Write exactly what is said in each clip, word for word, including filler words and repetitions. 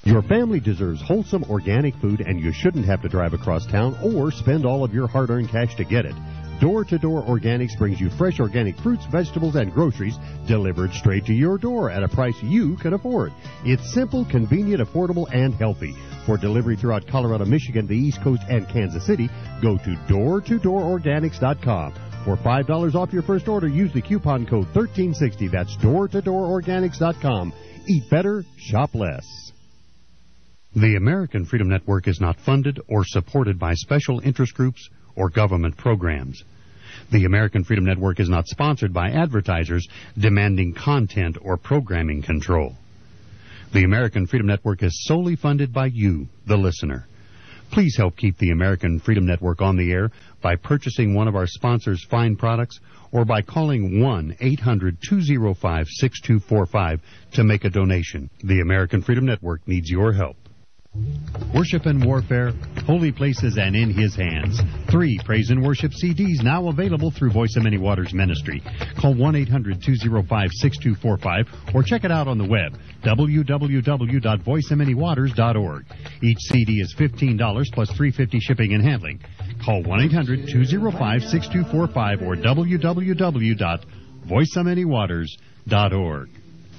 Your family deserves wholesome organic food, and you shouldn't have to drive across town or spend all of your hard-earned cash to get it. Door-to-Door Organics brings you fresh organic fruits, vegetables, and groceries delivered straight to your door at a price you can afford. It's simple, convenient, affordable, and healthy. For delivery throughout Colorado, Michigan, the East Coast, and Kansas City, go to door to door organics dot com. For five dollars off your first order, use the coupon code thirteen sixty. That's door to door organics dot com. Eat better, shop less. The American Freedom Network is not funded or supported by special interest groups or government programs. The American Freedom Network is not sponsored by advertisers demanding content or programming control. The American Freedom Network is solely funded by you, the listener. Please help keep the American Freedom Network on the air by purchasing one of our sponsors' fine products or by calling one eight hundred two oh five six two four five to make a donation. The American Freedom Network needs your help. Worship and Warfare, Holy Places and In His Hands. Three Praise and Worship C Ds now available through Voice of Many Waters Ministry. Call one eight hundred two oh five six two four five or check it out on the web, w w w dot voice of many waters dot org. Each C D is fifteen dollars plus three dollars and fifty cents shipping and handling. Call one eight hundred two oh five six two four five or w w w dot voice of many waters dot org.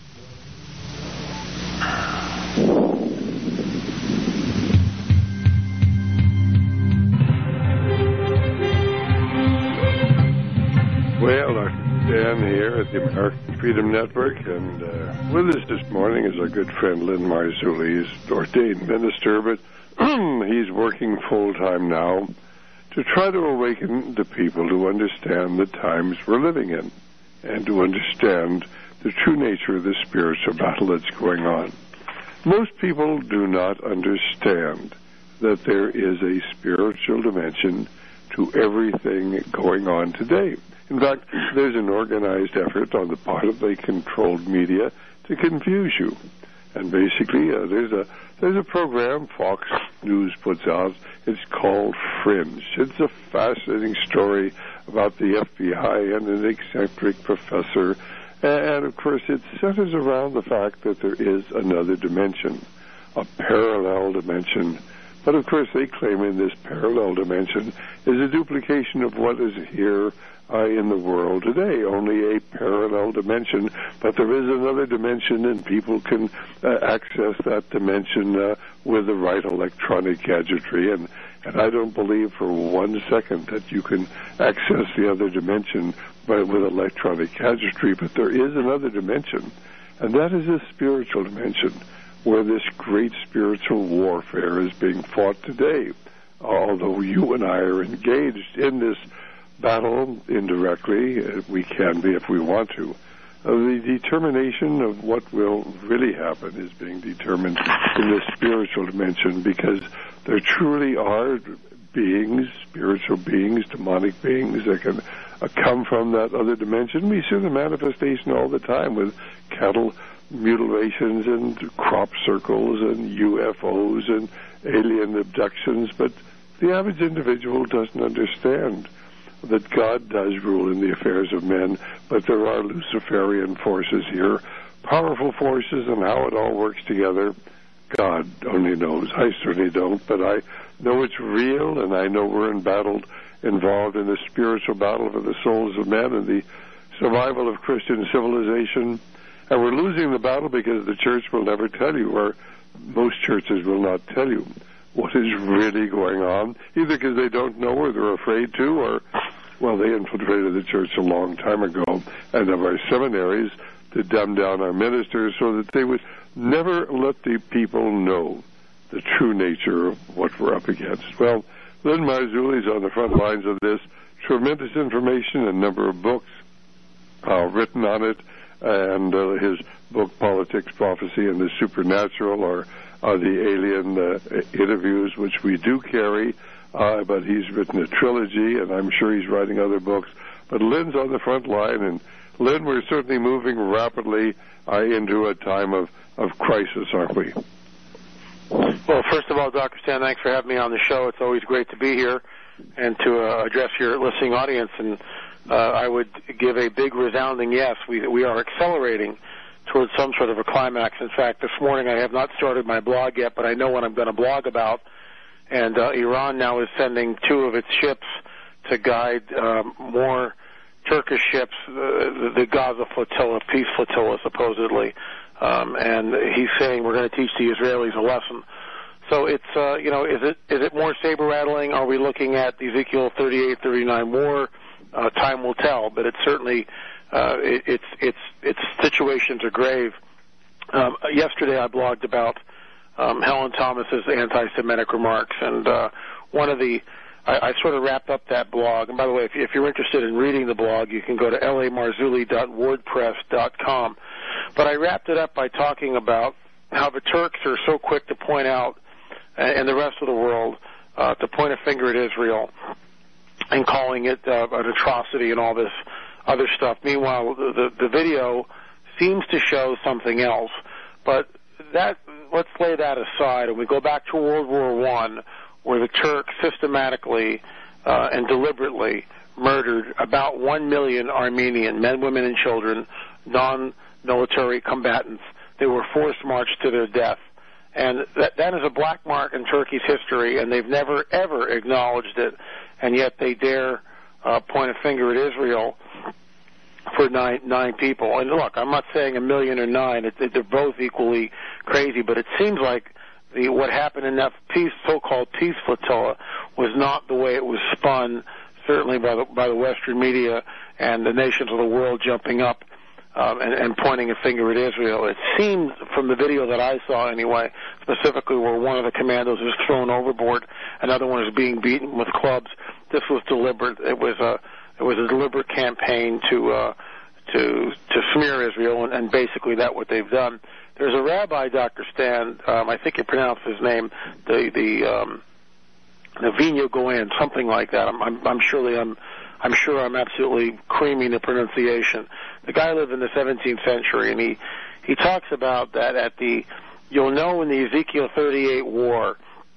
Well, Doctor Dan here at the American Freedom Network, and uh, with us this morning is our good friend Lynn Marzulli. He's ordained minister, but he's working full-time now to try to awaken the people to understand the times we're living in and to understand the true nature of the spiritual battle that's going on. Most people do not understand that there is a spiritual dimension to everything going on today. In fact, there's an organized effort on the part of the controlled media to confuse you. And basically, uh, there's a there's a program Fox News puts out. It's called Fringe. It's a fascinating story about the F B I and an eccentric professor. And, of course, it centers around the fact that there is another dimension, a parallel dimension. But, of course, they claim in this parallel dimension is a duplication of what is here uh, in the world today, only a parallel dimension. But there is another dimension, and people can uh, access that dimension uh, with the right electronic gadgetry. And, and I don't believe for one second that you can access the other dimension by, with electronic gadgetry. But there is another dimension, and that is a spiritual dimension, where this great spiritual warfare is being fought today. Although you and I are engaged in this battle indirectly, we can be if we want to. Uh, the determination of what will really happen is being determined in the spiritual dimension, because there truly are beings, spiritual beings, demonic beings that can uh, come from that other dimension. We see the manifestation all the time with cattle mutilations and crop circles and U F Os and alien abductions, but the average individual doesn't understand that God does rule in the affairs of men, but there are Luciferian forces here, powerful forces, and how it all works together, God only knows. I certainly don't, but I know it's real, and I know we're in battle, involved in the spiritual battle for the souls of men and the survival of Christian civilization. And we're losing the battle because the church will never tell you, or most churches will not tell you what is really going on, either because they don't know or they're afraid to, or, well, they infiltrated the church a long time ago and of our seminaries to dumb down our ministers so that they would never let the people know the true nature of what we're up against. Well, Lynn Marzulli is on the front lines of this. Tremendous information, a number of books uh, written on it, and uh, his book, Politics, Prophecy, and the Supernatural, are, are the alien uh, interviews, which we do carry, uh, but he's written a trilogy, and I'm sure he's writing other books. But Lynn's on the front line, and Lynn, we're certainly moving rapidly uh, into a time of, of crisis, aren't we? Well, first of all, Doctor Stan, thanks for having me on the show. It's always great to be here and to uh, address your listening audience, and Uh, I would give a big resounding yes. We we are accelerating towards some sort of a climax. In fact, this morning I have not started my blog yet, but I know what I'm going to blog about. And uh, Iran now is sending two of its ships to guide um, more Turkish ships, uh, the, the Gaza flotilla, peace flotilla, supposedly. Um, and he's saying we're going to teach the Israelis a lesson. So it's, uh, you know, is it is it more saber rattling? Are we looking at the Ezekiel thirty-eight thirty-nine war? Uh, time will tell, but it's certainly uh, it, it's it's its situations are grave. Um, yesterday I blogged about um, Helen Thomas's anti-Semitic remarks, and uh, one of the I, I sort of wrapped up that blog. And by the way, if, if you're interested in reading the blog, you can go to l a marzulli dot wordpress dot com. But I wrapped it up by talking about how the Turks are so quick to point out, and the rest of the world, uh, to point a finger at Israel and calling it uh, an atrocity and all this other stuff. Meanwhile, the, the, the video seems to show something else. But that let's lay that aside, and we go back to World War One, where the Turks systematically uh, and deliberately murdered about one million Armenian men, women, and children, non-military combatants. They were forced marched to their death. And that, that is a black mark in Turkey's history, and they've never, ever acknowledged it. And yet they dare uh, point a finger at Israel for nine, nine people. And look, I'm not saying a million or nine. It, it, they're both equally crazy, but it seems like the, what happened in that peace, so-called peace flotilla was not the way it was spun, certainly by the, by the Western media and the nations of the world jumping up Um, and, and pointing a finger at Israel. It seemed from the video that I saw anyway, specifically where one of the commandos is thrown overboard, another one is being beaten with clubs. This was deliberate. It was a it was a deliberate campaign to uh, to to smear Israel, and, and basically that's what they've done. There's a rabbi, Doctor Stan, um, I think you pronounce his name, the the um, Navino Goen, something like that. I'm I'm, I'm surely I'm. I'm sure I'm absolutely creaming the pronunciation. The guy lived in the seventeenth century, and he, he talks about that at the, you'll know when the Ezekiel thirty-eight war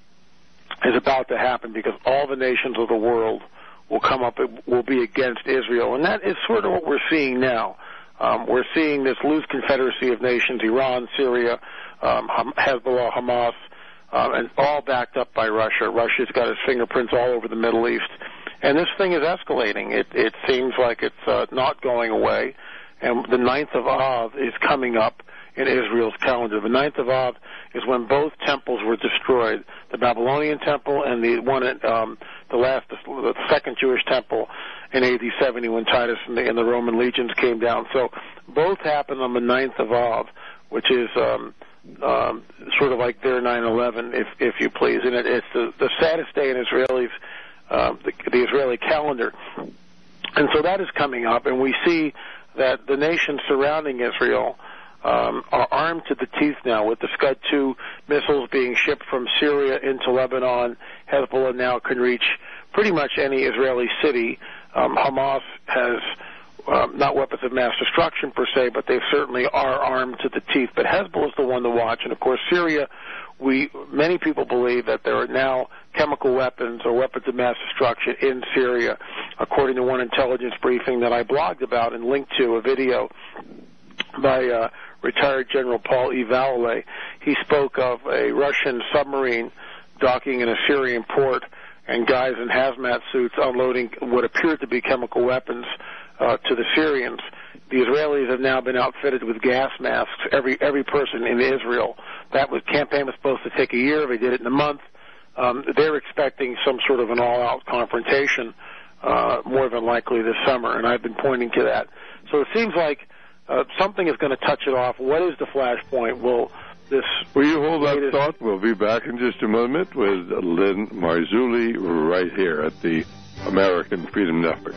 is about to happen, because all the nations of the world will come up, will be against Israel. And that is sort of what we're seeing now. Um, we're seeing this loose confederacy of nations, Iran, Syria, um, Hezbollah, Hamas, um, and all backed up by Russia. Russia's got its fingerprints all over the Middle East. And this thing is escalating. It, it seems like it's uh, not going away. And the ninth of Av is coming up in Israel's calendar. The ninth of Av is when both temples were destroyed, the Babylonian temple and the one at um, the last, the second Jewish temple in A D seventy when Titus and the, and the Roman legions came down. So both happened on the ninth of Av, which is um, um, sort of like their nine eleven, if, if you please. And it, it's the, the saddest day in Israelis. Uh, the, the Israeli calendar. And so that is coming up, and we see that the nations surrounding Israel um, are armed to the teeth now with the Scud two missiles being shipped from Syria into Lebanon. Hezbollah now can reach pretty much any Israeli city. Um, Hamas has um, not weapons of mass destruction per se, but they certainly are armed to the teeth. But Hezbollah is the one to watch, and of course Syria, we many people believe that there are now chemical weapons or weapons of mass destruction in Syria, according to one intelligence briefing that I blogged about and linked to a video by uh, retired General Paul E. Vallée. He spoke of a Russian submarine docking in a Syrian port and guys in hazmat suits unloading what appeared to be chemical weapons uh, to the Syrians. The Israelis have now been outfitted with gas masks, every every person in Israel. That was, campaign was supposed to take a year. They did it in a month. Um, they're expecting some sort of an all-out confrontation, uh, more than likely this summer, and I've been pointing to that. So it seems like uh, something is going to touch it off. What is the flashpoint? Will this... Will you hold that thought? We'll be back in just a moment with Lynn Marzulli right here at the American Freedom Network.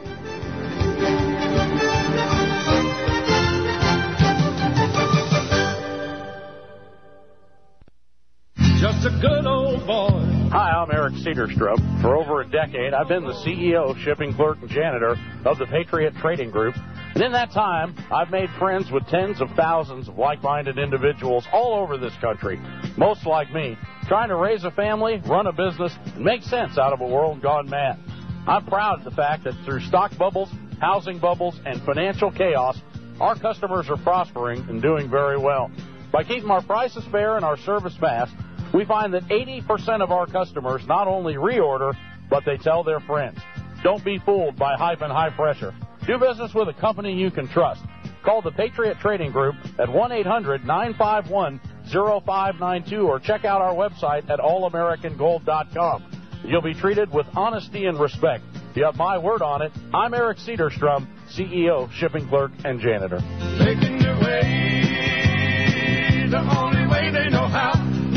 Just a good old boy. Hi, I'm Eric Cedarstrup. For over a decade, I've been the C E O, shipping clerk, and janitor of the Patriot Trading Group. And in that time, I've made friends with tens of thousands of like-minded individuals all over this country, most like me, trying to raise a family, run a business, and make sense out of a world gone mad. I'm proud of the fact that through stock bubbles, housing bubbles, and financial chaos, our customers are prospering and doing very well. By keeping our prices fair and our service fast, we find that eighty percent of our customers not only reorder, but they tell their friends. Don't be fooled by hype and high pressure. Do business with a company you can trust. Call the Patriot Trading Group at one eight hundred nine five one oh five nine two or check out our website at all american gold dot com. You'll be treated with honesty and respect. You have my word on it. I'm Eric Cedarstrom, C E O, Shipping Clerk and Janitor. Making their way the only way they know how.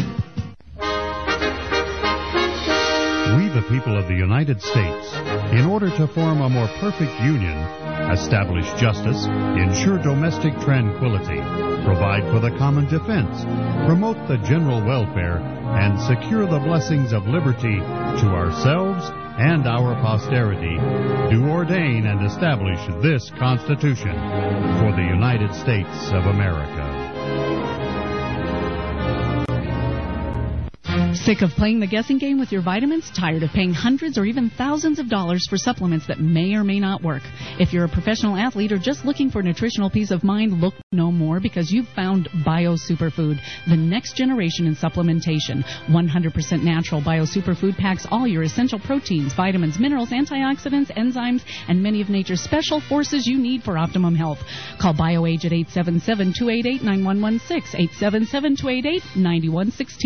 We, the people of the United States, in order to form a more perfect union, establish justice, ensure domestic tranquility, provide for the common defense, promote the general welfare, and secure the blessings of liberty to ourselves and our posterity, do ordain and establish this Constitution for the United States of America. Sick of playing the guessing game with your vitamins? Tired of paying hundreds or even thousands of dollars for supplements that may or may not work? If you're a professional athlete or just looking for nutritional peace of mind, look no more, because you've found Bio Superfood, the next generation in supplementation. one hundred percent natural Bio Superfood packs all your essential proteins, vitamins, minerals, antioxidants, enzymes, and many of nature's special forces you need for optimum health. Call BioAge at eight seven seven, two eight eight, nine one one six, eight seven seven, two eight eight, nine one one six.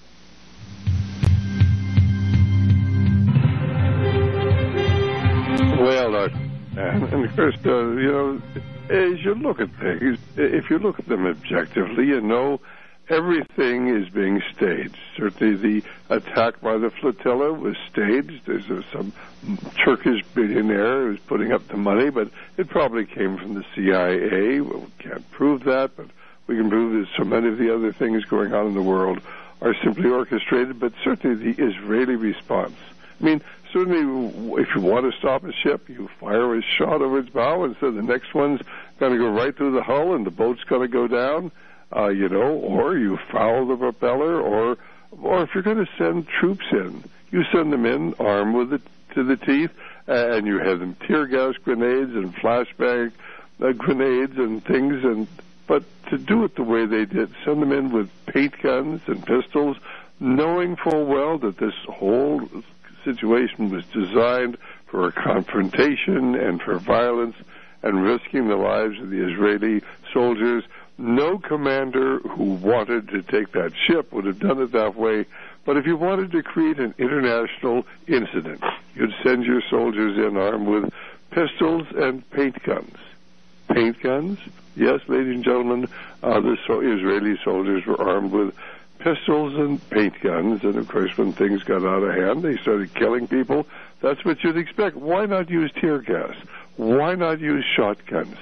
Well, uh, and, and of course, uh, you know, as you look at things, if you look at them objectively, you know everything is being staged. Certainly the attack by the flotilla was staged. There's uh, some Turkish billionaire who's putting up the money, but it probably came from the C I A. Well, we can't prove that, but we can prove that so many of the other things going on in the world are simply orchestrated, but certainly the Israeli response. I mean, certainly, if you want to stop a ship, you fire a shot over its bow, and so the next one's going to go right through the hull, and the boat's going to go down, uh, you know, or you foul the propeller, or or if you're going to send troops in, you send them in armed with it to the teeth, and you have them tear gas grenades and flashbang uh, grenades and things, and but to do it the way they did, send them in with paint guns and pistols, knowing full well that this whole situation was designed for a confrontation and for violence and risking the lives of the Israeli soldiers. No commander who wanted to take that ship would have done it that way. But if you wanted to create an international incident, you'd send your soldiers in armed with pistols and paint guns. Paint guns? Yes, ladies and gentlemen, uh, the so- Israeli soldiers were armed with pistols and paint guns, and of course when things got out of hand, they started killing people. That's what you'd expect. Why not use tear gas? Why not use shotguns?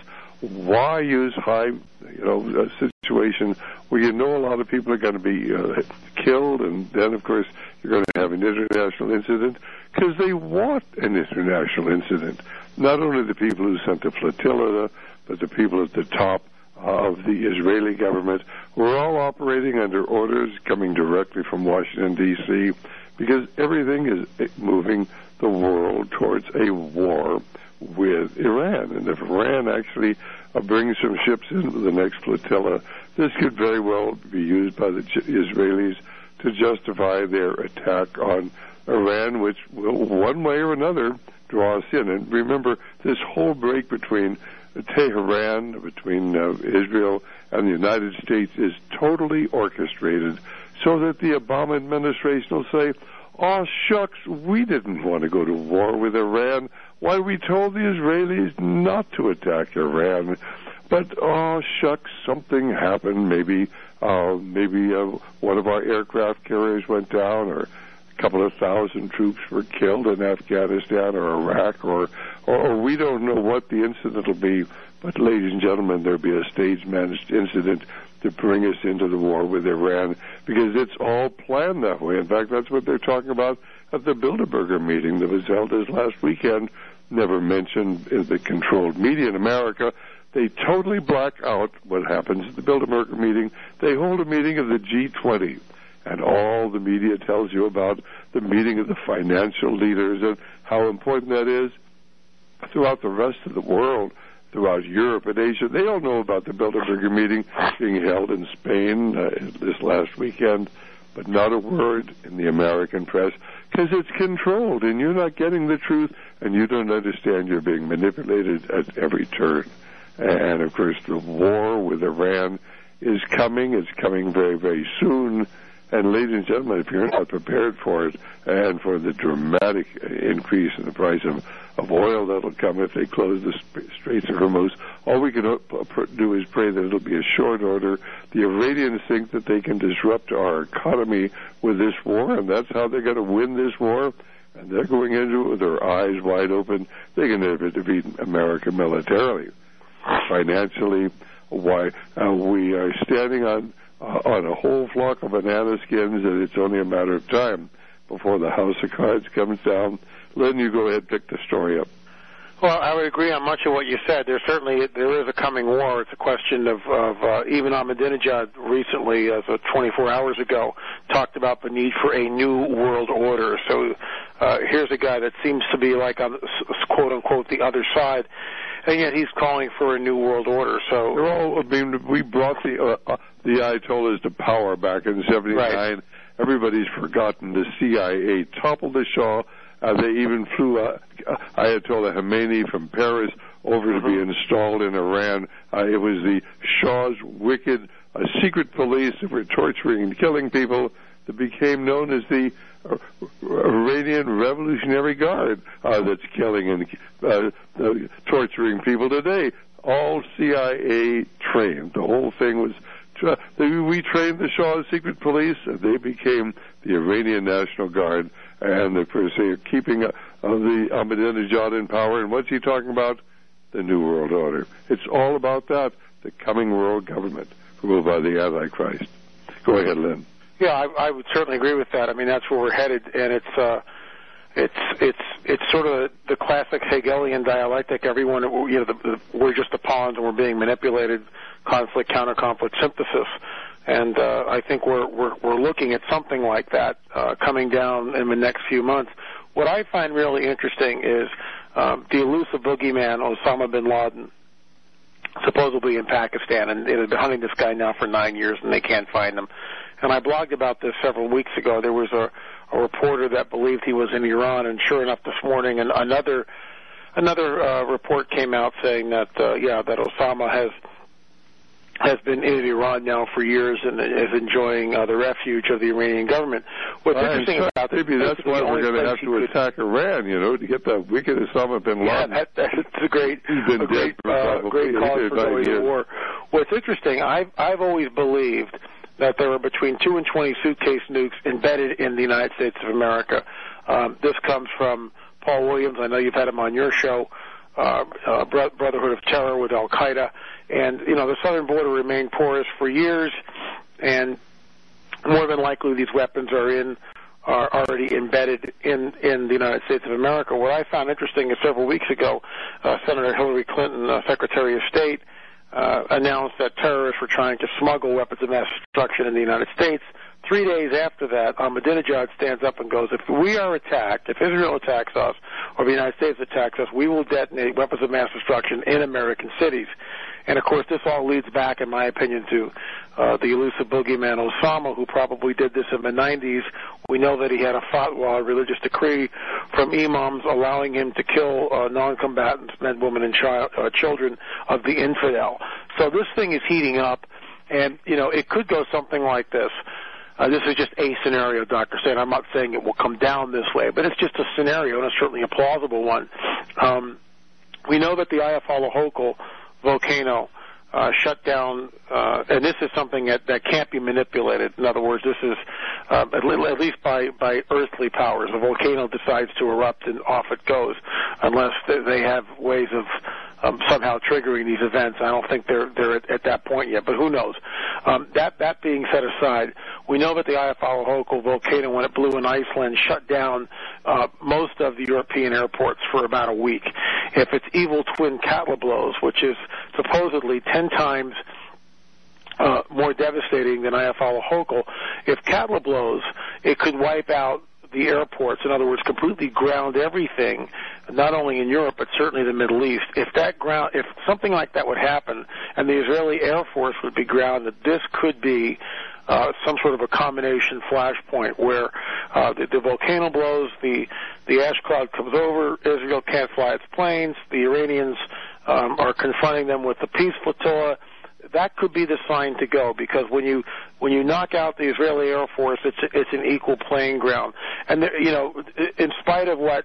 Why use high, you know, a situation where you know a lot of people are going to be uh, killed, and then of course you're going to have an international incident? Because they want an international incident. Not only the people who sent the flotilla, but the people at the top of the Israeli government. We're all operating under orders coming directly from Washington, D C, because everything is moving the world towards a war with Iran. And if Iran actually uh, brings some ships into the next flotilla, this could very well be used by the Israelis to justify their attack on Iran, which will, one way or another, draw us in. And remember, this whole break between Tehran, between uh, Israel and the United States, is totally orchestrated so that the Obama administration will say, oh, shucks, we didn't want to go to war with Iran. Why, we told the Israelis not to attack Iran. But, oh, shucks, something happened. Maybe uh, maybe uh, one of our aircraft carriers went down, or a couple of thousand troops were killed in Afghanistan or Iraq, or, or, or we don't know what the incident will be. But, ladies and gentlemen, there'll be a stage-managed incident to bring us into the war with Iran, because it's all planned that way. In fact, that's what they're talking about at the Bilderberger meeting that was held this last weekend, never mentioned in the controlled media in America. They totally black out what happens at the Bilderberger meeting. They hold a meeting of the G twenty, and all the media tells you about the meeting of the financial leaders and how important that is. Throughout the rest of the world, throughout Europe and Asia. They all know about the Bilderberger meeting being held in Spain uh, this last weekend, but not a word in the American press because it's controlled and you're not getting the truth and you don't understand you're being manipulated at every turn. And, of course, the war with Iran is coming. It's coming very, very soon. And, ladies and gentlemen, if you're not prepared for it and for the dramatic increase in the price of, of oil that'll come if they close the Straits of Hormuz, all we can do is pray that it'll be a short order. The Iranians think that they can disrupt our economy with this war, and that's how they're going to win this war. And they're going into it with their eyes wide open. They're going to defeat America militarily. Financially, why uh, we are standing on uh, on a whole flock of banana skins, and it's only a matter of time before the house of cards comes down. Lynn, you go ahead and pick the story up. Well, I would agree on much of what you said. There certainly there is a coming war. It's a question of, of uh, even Ahmadinejad recently, as of twenty-four hours ago, talked about the need for a new world order. So uh, here's a guy that seems to be like on quote unquote the other side. And yet he's calling for a new world order. So they're all, I mean, we brought the uh, the Ayatollahs to power back in seventy-nine. Right. Everybody's forgotten the C I A toppled the Shah. Uh, they even flew uh, Ayatollah Khomeini from Paris over to mm-hmm. be installed in Iran. Uh, it was the Shah's wicked uh, secret police that were torturing and killing people that became known as the uh, Iranian Revolutionary Guard uh, that's killing and uh, uh, torturing people today. All C I A trained. The whole thing was, uh, they, we trained the Shah's secret police, and they became the Iranian National Guard, and of course they are keeping uh, the Ahmadinejad in power. And what's he talking about? The New World Order. It's all about that, the coming world government ruled by the Antichrist. Go ahead, Lynn. Yeah, I, I would certainly agree with that. I mean, that's where we're headed, and it's uh, it's it's it's sort of the classic Hegelian dialectic. Everyone, you know, the, the, we're just the pawns and we're being manipulated. Conflict, counter-conflict, synthesis, and uh, I think we're we're we're looking at something like that uh, coming down in the next few months. What I find really interesting is um, the elusive boogeyman Osama bin Laden, supposedly in Pakistan, and they've been hunting this guy now for nine years, and they can't find him. And I blogged about this several weeks ago. There was a, a reporter that believed he was in Iran, and sure enough, this morning, and another another uh, report came out saying that uh, yeah, that Osama has has been in Iran now for years and is enjoying uh, the refuge of the Iranian government. What's I interesting about this, maybe that's why we're going to have to attack Iran, you know, to get that wicked Osama bin Laden. Yeah, that, that's a great, a great, uh, great cause for going to war. What's interesting, I've I've always believed that there are between two and twenty suitcase nukes embedded in the United States of America. Um, this comes from Paul Williams. I know you've had him on your show, uh, uh, Brotherhood of Terror with Al-Qaeda. And, you know, the southern border remained porous for years, and more than likely these weapons are in are already embedded in, in the United States of America. What I found interesting is several weeks ago, uh, Senator Hillary Clinton, uh, Secretary of State, uh, announced that terrorists were trying to smuggle weapons of mass destruction in the United States. Three days after that, Ahmadinejad stands up and goes, if we are attacked, if Israel attacks us, or the United States attacks us, we will detonate weapons of mass destruction in American cities. And, of course, this all leads back, in my opinion, to uh, the elusive boogeyman Osama, who probably did this in the nineties. We know that he had a fatwa, a religious decree from imams allowing him to kill uh, non-combatants, men, women, and child, uh, children of the infidel. So this thing is heating up, and, you know, it could go something like this. Uh, this is just a scenario, Doctor Stan. I'm not saying it will come down this way, but it's just a scenario, and it's certainly a plausible one. Um, we know that the Ayatollah Hokal volcano uh, shut down, uh, and this is something that, that can't be manipulated. In other words, this is uh, at, le- at least by, by earthly powers. A volcano decides to erupt and off it goes, unless they have ways of um, somehow triggering these events. I don't think they're they're at, at that point yet, but who knows? Um, that that being set aside, we know that the Eyjafjallajökull Hokal volcano, when it blew in Iceland, shut down uh, most of the European airports for about a week. If its evil twin Katla blows, which is supposedly ten times uh, more devastating than Eyjafjallajökull Hokal, if Katla blows, it could wipe out the airports. In other words, completely ground everything not only in Europe but certainly the Middle East. If that ground, if something like that would happen, and the Israeli Air Force would be grounded, this could be uh, some sort of a combination flashpoint where uh, the, the volcano blows, the the ash cloud comes over, Israel can't fly its planes, the Iranians um, are confronting them with the peace flotilla. That could be the sign to go, because when you when you knock out the Israeli Air Force, it's it's an equal playing ground. And there, you know, in spite of what,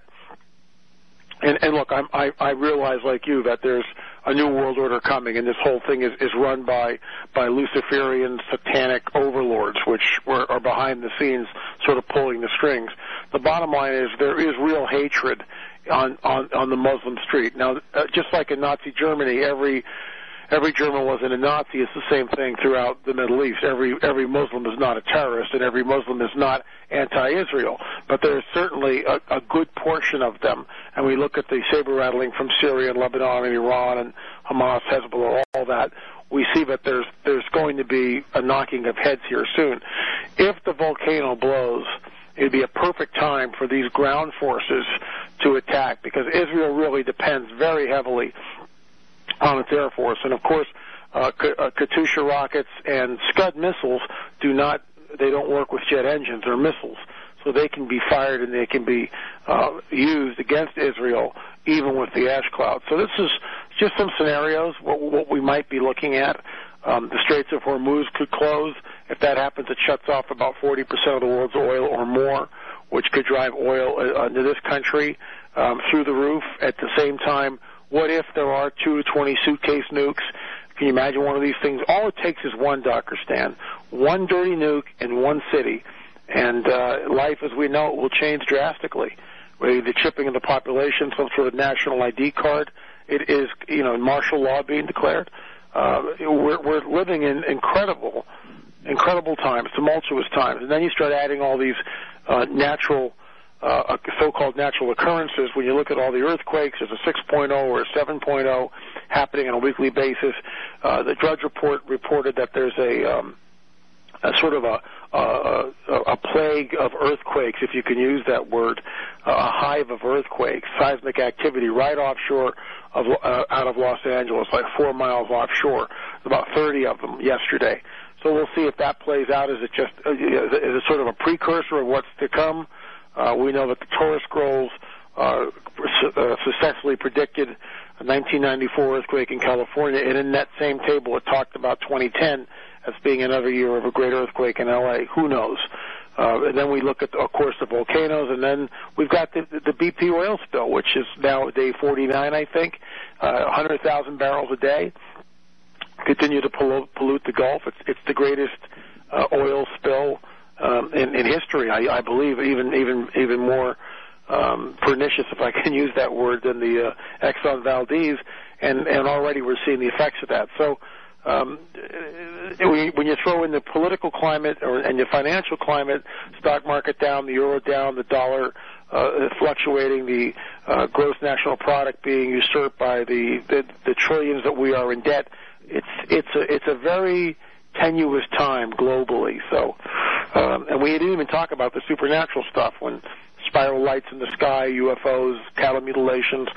and, and look, I'm, I I realize like you that there's a new world order coming, and this whole thing is is run by by Luciferian satanic overlords, which were, are behind the scenes, sort of pulling the strings. The bottom line is there is real hatred on on on the Muslim street now. Uh, just like in Nazi Germany, every Every German wasn't a Nazi. It's the same thing throughout the Middle East. Every every Muslim is not a terrorist, and every Muslim is not anti-Israel. But there is certainly a, a good portion of them. And we look at the saber rattling from Syria and Lebanon and Iran and Hamas, Hezbollah, all that. We see that there's there's going to be a knocking of heads here soon. If the volcano blows, it'd be a perfect time for these ground forces to attack, because Israel really depends very heavily on its Air Force. And, of course, uh, uh, Katyusha rockets and Scud missiles do not, they don't work with jet engines or missiles. So they can be fired and they can be uh, used against Israel even with the ash cloud. So this is just some scenarios, what, what we might be looking at. Um, the Straits of Hormuz could close. If that happens, it shuts off about forty percent of the world's oil or more, which could drive oil uh, into this country um, through the roof. At the same time, what if there are two to twenty suitcase nukes? Can you imagine one of these things? All it takes is one, Doctor Stan, one dirty nuke in one city, and uh, life as we know it will change drastically. The chipping of the population, some sort of national I D card. It is, you know, martial law being declared. Uh, we're, we're living in incredible, incredible times, tumultuous times. And then you start adding all these uh, natural Uh, so-called natural occurrences. When you look at all the earthquakes, there's a six point oh or a seven point oh happening on a weekly basis. Uh, the Drudge Report reported that there's a, um, a sort of a, a, a plague of earthquakes, if you can use that word, uh, a hive of earthquakes, seismic activity right offshore of uh, out of Los Angeles, like four miles offshore. About thirty of them yesterday. So we'll see if that plays out. Is it just uh, is it sort of a precursor of what's to come? Uh, we know that the Torah Scrolls uh, uh, successfully predicted a nineteen ninety-four earthquake in California, and in that same table it talked about twenty ten as being another year of a great earthquake in L A. Who knows? Uh, and then we look at, of course, the volcanoes, and then we've got the, the B P oil spill, which is now day forty-nine, I think, uh, one hundred thousand barrels a day, continue to pollute, pollute the Gulf. It's, it's the greatest uh, oil spill Um, in, in history, I, I believe, even even even more um, pernicious, if I can use that word, than the uh, Exxon Valdez, and, and already we're seeing the effects of that. So um, when you throw in the political climate or, and the financial climate, stock market down, the euro down, the dollar uh, fluctuating, the uh, gross national product being usurped by the, the the trillions that we are in debt, it's it's a it's a very tenuous time globally. So, um, and we didn't even talk about the supernatural stuff, when spiral lights in the sky, U F Os, cattle mutilations.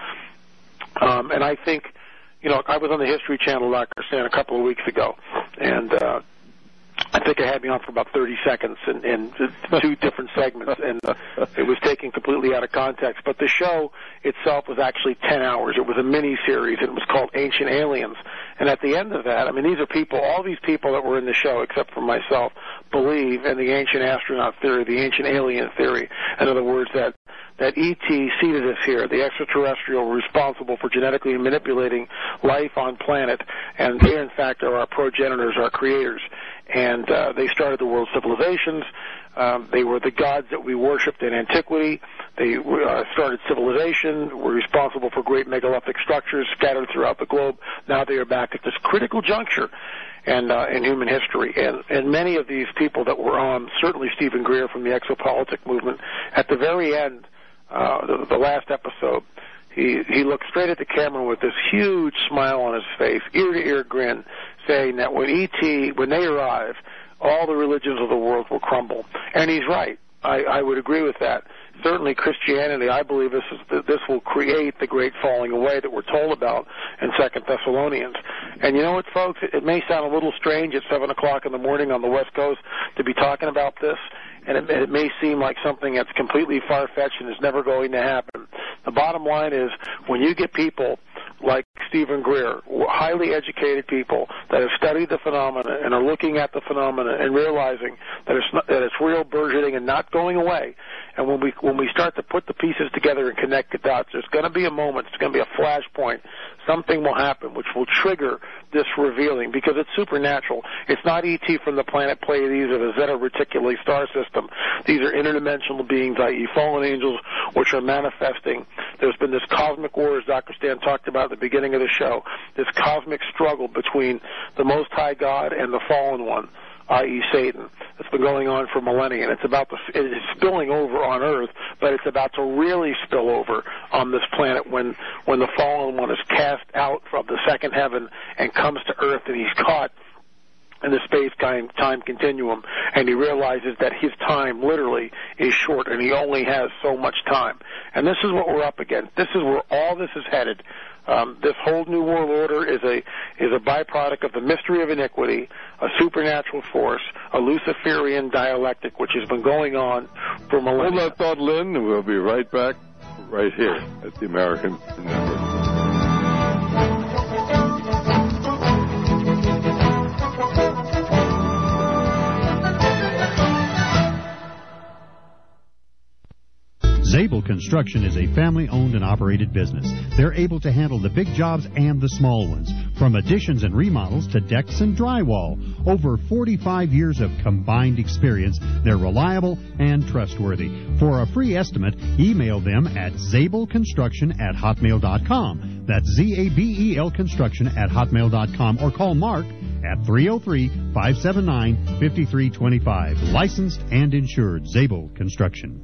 Um, and I think, you know, I was on the History Channel, Doctor Stan, a couple of weeks ago, and uh, I think it had me on for about thirty seconds in, in two different segments, and uh, it was taken completely out of context. But the show itself was actually ten hours. It was a mini-series. It was called Ancient Aliens. And at the end of that, I mean, these are people, all these people that were in the show, except for myself, believe in the ancient astronaut theory, the ancient alien theory. In other words, that that E T seeded us here, the extraterrestrial responsible for genetically manipulating life on planet, and they, in fact, are our progenitors, our creators. And uh, they started the world's civilizations. Um, they were the gods that we worshipped in antiquity. They uh, started civilization, were responsible for great megalithic structures scattered throughout the globe. Now they are back at this critical juncture and uh, in human history. And, and many of these people that were on, certainly Stephen Greer from the exopolitic movement, at the very end, uh, the, the last episode, he, he looked straight at the camera with this huge smile on his face, ear-to-ear grin, saying that when E T, when they arrive, all the religions of the world will crumble. And he's right. I, I would agree with that. certainly Christianity, I believe this is this will create the great falling away that we're told about in Second Thessalonians. And you know what, folks? It, it may sound a little strange at seven o'clock in the morning on the West Coast to be talking about this, and it, it may seem like something that's completely far-fetched and is never going to happen. The bottom line is, when you get people like Stephen Greer, highly educated people that have studied the phenomena and are looking at the phenomena and realizing that it's not, that it's real, burgeoning, and not going away. And when we when we start to put the pieces together and connect the dots, there's going to be a moment, it's going to be a flashpoint. Something will happen which will trigger this revealing, because it's supernatural. It's not E T from the planet Pleiades or the Zeta Reticuli star system. These are interdimensional beings, that is fallen angels, which are manifesting. There's been this cosmic war, as Doctor Stan talked about at the beginning of the show, this cosmic struggle between the Most High God and the fallen one, that is. Satan. It's been going on for millennia, and it's about to, it's spilling over on Earth, but it's about to really spill over on this planet when, when the fallen one is cast out from the second heaven and comes to Earth, and he's caught in the space-time time continuum, and he realizes that his time literally is short, and he only has so much time. And this is what we're up against. This is where all this is headed. Um, this whole New World Order is a is a byproduct of the mystery of iniquity, a supernatural force, a Luciferian dialectic, which has been going on for millennia. Hold that thought, Lynn, and we'll be right back right here at the American Network. Zabel Construction is a family-owned and operated business. They're able to handle the big jobs and the small ones, from additions and remodels to decks and drywall. Over forty-five years of combined experience, they're reliable and trustworthy. For a free estimate, email them at zabel construction at hotmail dot com. That's Z A B E L construction at hotmail dot com, or call Mark at three oh three, five seven nine, five three two five. Licensed and insured. Zabel Construction.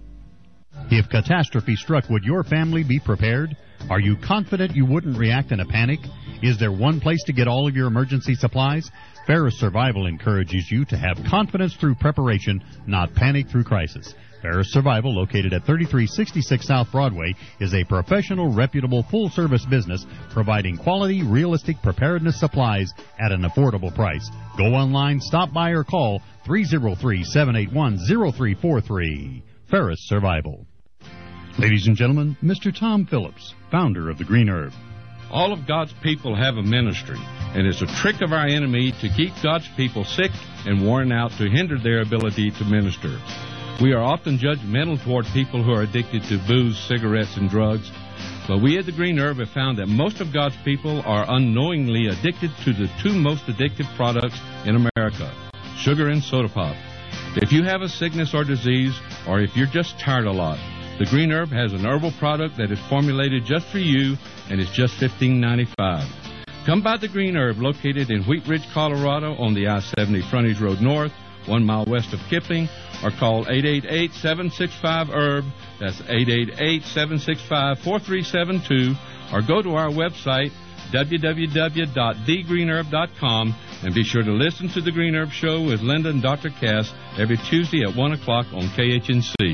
If catastrophe struck, would your family be prepared? Are you confident you wouldn't react in a panic? Is there one place to get all of your emergency supplies? Ferris Survival encourages you to have confidence through preparation, not panic through crisis. Ferris Survival, located at thirty-three sixty-six South Broadway, is a professional, reputable, full-service business providing quality, realistic preparedness supplies at an affordable price. Go online, stop by, or call three oh three, seven eight one, oh three four three. Ferris Survival. Ladies and gentlemen, Mister Tom Phillips, founder of the Green Herb. All of God's people have a ministry, and it's a trick of our enemy to keep God's people sick and worn out to hinder their ability to minister. We are often judgmental toward people who are addicted to booze, cigarettes, and drugs, but we at the Green Herb have found that most of God's people are unknowingly addicted to the two most addictive products in America, sugar and soda pop. If you have a sickness or disease, or if you're just tired a lot, the Green Herb has an herbal product that is formulated just for you, and it's just fifteen ninety-five. Come by the Green Herb, located in Wheat Ridge, Colorado, on the I seventy Frontage Road North, one mile west of Kipling, or call eight eight eight, seven six five, herb. That's eight eight eight, seven six five, four three seven two, or go to our website, w w w dot the green herb dot com, and be sure to listen to The Green Herb Show with Linda and Doctor Cass every Tuesday at one o'clock on K H N C.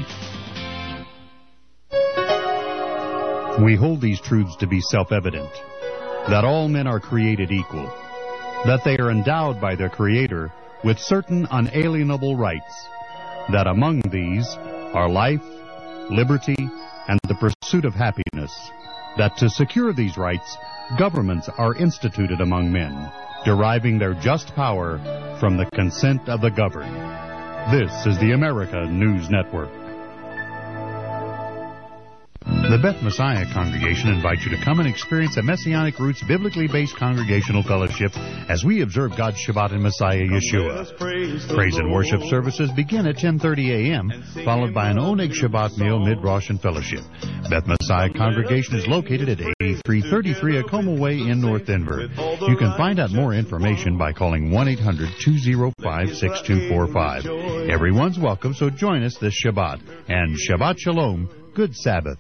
We hold these truths to be self-evident, that all men are created equal, that they are endowed by their Creator with certain unalienable rights, that among these are life, liberty, and the pursuit of happiness, that to secure these rights, governments are instituted among men, deriving their just power from the consent of the governed. This is the America News Network. The Beth Messiah Congregation invites you to come and experience a Messianic Roots biblically based congregational fellowship as we observe God's Shabbat in Messiah Yeshua. Praise and worship services begin at ten thirty a.m., followed by an Oneg Shabbat meal, mid-Rosh, and fellowship. Beth Messiah Congregation is located at eighty-three thirty-three Acoma Way in North Denver. You can find out more information by calling one eight hundred, two oh five, six two four five. Everyone's welcome, so join us this Shabbat. And Shabbat Shalom, good Sabbath.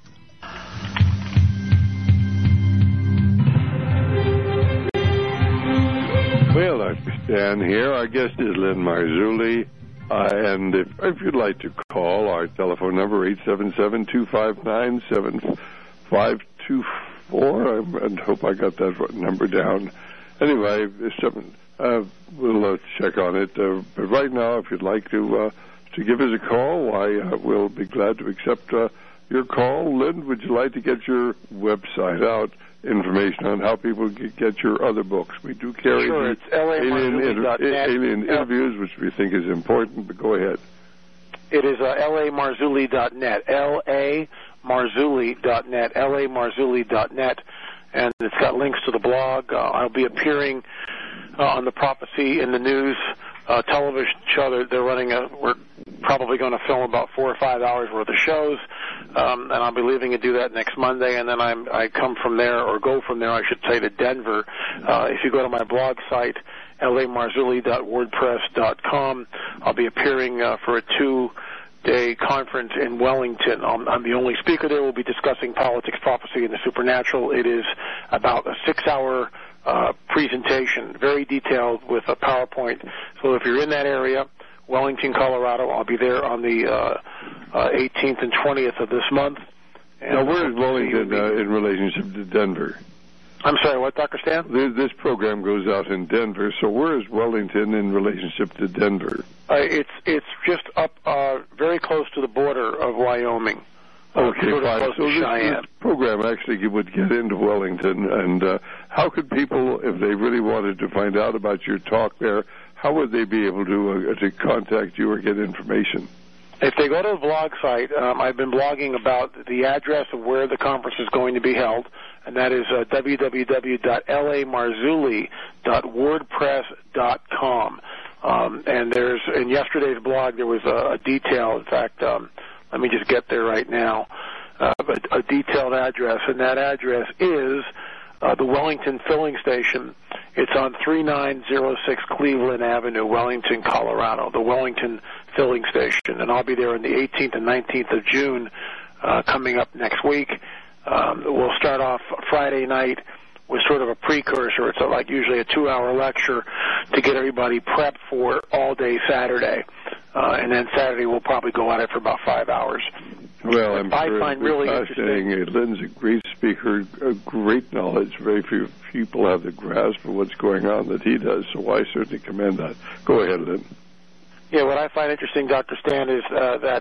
Well, Doctor Stan here. Our guest is Lynn Marzulli, Uh, and if, if you'd like to call, our telephone number, eight seven seven, two five nine, seven five two four. I, I hope I got that number down. Anyway, something, uh, we'll uh, check on it. Uh, but right now, if you'd like to uh, to give us a call, I uh, will be glad to accept uh, your call. Lynn, would you like to get your website out? Information on how people can get your other books. We do carry sure, it's alien, inter- alien interviews, which we think is important, but go ahead. It is uh, L A Marzulli dot net, L A Marzulli dot net, L A Marzulli dot net, and it's got links to the blog. Uh, I'll be appearing uh, on the Prophecy in the News uh, television show. They're, they're running a, we're probably going to film about four or five hours worth of shows. Um, and I'll be leaving to do that next Monday, and then I'm, I come from there, or go from there, I should say, to Denver. Uh, if you go to my blog site, L A Marzulli dot wordpress dot com, I'll be appearing uh, for a two-day conference in Wellington. I'm, I'm the only speaker there. We'll be discussing politics, prophecy, and the supernatural. It is about a six-hour uh, presentation, very detailed with a PowerPoint. So if you're in that area, Wellington, Colorado, I'll be there on the uh, uh, eighteenth and twentieth of this month. And now, where is Wellington uh, in relationship to Denver? I'm sorry, what, Doctor Stan? This, this program goes out in Denver, so where is Wellington in relationship to Denver? Uh, it's it's just up uh, very close to the border of Wyoming. Okay, fine. So this, this program actually would get into Wellington, and uh, how could people, if they really wanted to find out about your talk there, how would they be able to uh, to contact you or get information? If they go to the blog site, um, I've been blogging about the address of where the conference is going to be held, and that is uh, w w w dot l a marzulli dot wordpress dot com. Um, and there's in yesterday's blog there was a, a detail. In fact, um, let me just get there right now. Uh, a, a detailed address, and that address is uh, the Wellington Filling Station. It's on three nine zero six Cleveland Avenue, Wellington, Colorado, the Wellington Filling Station. And I'll be there on the eighteenth and nineteenth of June uh, coming up next week. Um, we'll start off Friday night with sort of a precursor. It's a, like usually a two-hour lecture to get everybody prepped for all day Saturday. Uh, and then Saturday we'll probably go at it for about five hours. Well, I'm I sure find it's really fascinating. interesting. Lynn's a great speaker, a great knowledge. Very few people have the grasp of what's going on that he does, so I certainly commend that. Go ahead, Lynn. Yeah, what I find interesting, Doctor Stan, is uh, that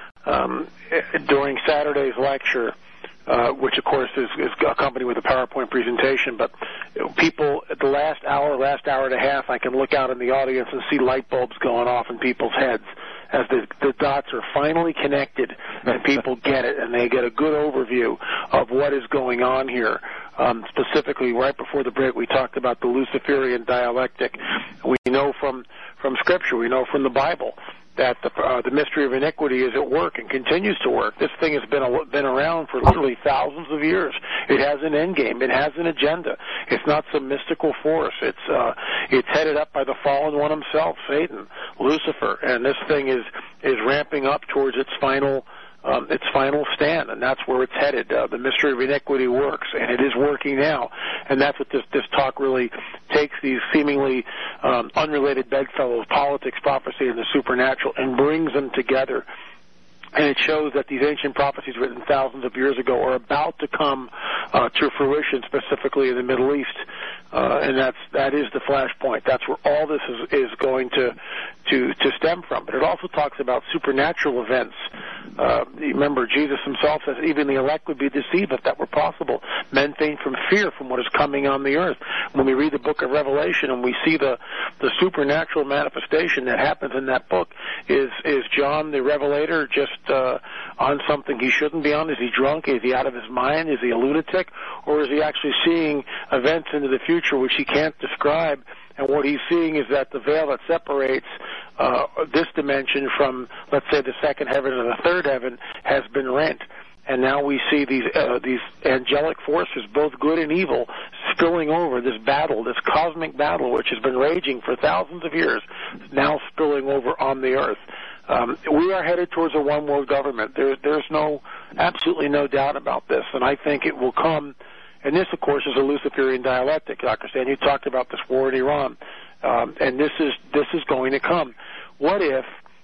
um, during Saturday's lecture, uh, which of course is, is accompanied with a PowerPoint presentation, but people at the last hour, last hour and a half, I can look out in the audience and see light bulbs going off in people's heads as the, the dots are finally connected and people get it and they get a good overview of what is going on here. Um, specifically, right before the break, we talked about the Luciferian dialectic. We know from, from Scripture, we know from the Bible, that the, uh, the mystery of iniquity is at work and continues to work. This thing has been a, been around for literally thousands of years. It has an end game. It has an agenda. It's not some mystical force. It's uh, it's headed up by the fallen one himself, Satan, Lucifer, and this thing is is ramping up towards its final um, its final stand, and that's where it's headed. Uh, the mystery of iniquity works, and it is working now, and that's what this this talk really takes these seemingly um, unrelated bedfellows, politics, prophecy, and the supernatural, and brings them together. And it shows that these ancient prophecies written thousands of years ago are about to come uh, to fruition, specifically in the Middle East. Uh, and that's, that is the flashpoint. That's where all this is, is going to, to, to stem from. But it also talks about supernatural events. Uh, remember, Jesus himself says even the elect would be deceived if that were possible. Men faint from fear from what is coming on the earth. When we read the book of Revelation and we see the, the supernatural manifestation that happens in that book, is, is John the Revelator just uh, on something he shouldn't be on? Is he drunk? Is he out of his mind? Is he a lunatic? Or is he actually seeing events into the future which he can't describe? And what he's seeing is that the veil that separates uh, this dimension from, let's say, the second heaven and the third heaven has been rent. And now we see these uh, these angelic forces, both good and evil, spilling over this battle, this cosmic battle, which has been raging for thousands of years, now spilling over on the earth. Um, we are headed towards a one-world government. There, there's no, absolutely no doubt about this, and I think it will come. And this, of course, is a Luciferian dialectic, Doctor Stan. You talked about this war in Iran, um, and this is this is going to come. What if